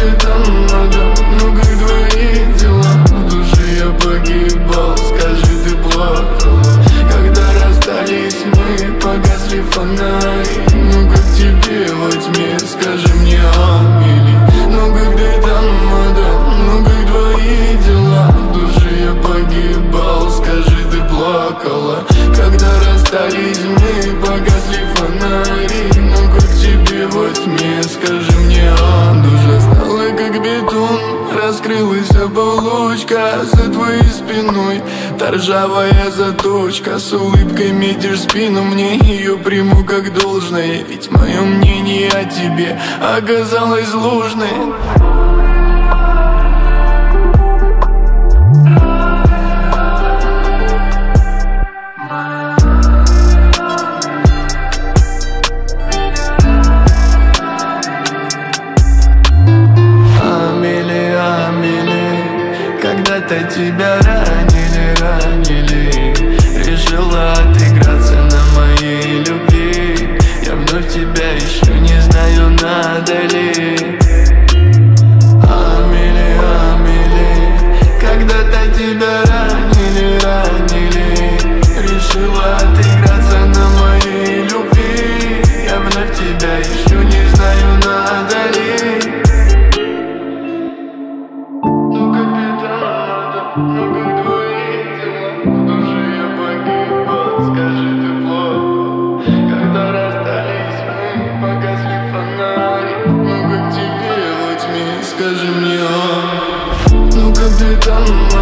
ты там, мадам? Ну как твои дела? В душе я погибал, скажи, ты плакала? Когда расстались мы, погасли фонари. Ну как тебе во тьме, скажи мне, Амели? Ну как ты там, мадам? Ну как твои дела? В душе я погибал, скажи, ты плакала? Когда расстались мы, погасли фонари. Ну как тебе во тьме, скажи мне, душа стала как бетон, раскрылась оболочка за твоей спиной. Та ржавая заточка, с улыбкой метишь спину. Мне ее приму как должное, ведь мое мнение о тебе оказалось ложной. Когда-то тебя ранили, решила отыграться на моей любви. Я вновь тебя ищу, не знаю, надо ли. Амели, когда-то тебя ранили, решила отыграться на моей любви. Я вновь тебя ищу, не знаю, надо ли. Ну как твои дела? В душе я погибал, скажи, ты плакала? Когда расстались мы, погасли фонари. Ну как тебе во тьме, скажи мне, ну как ты там?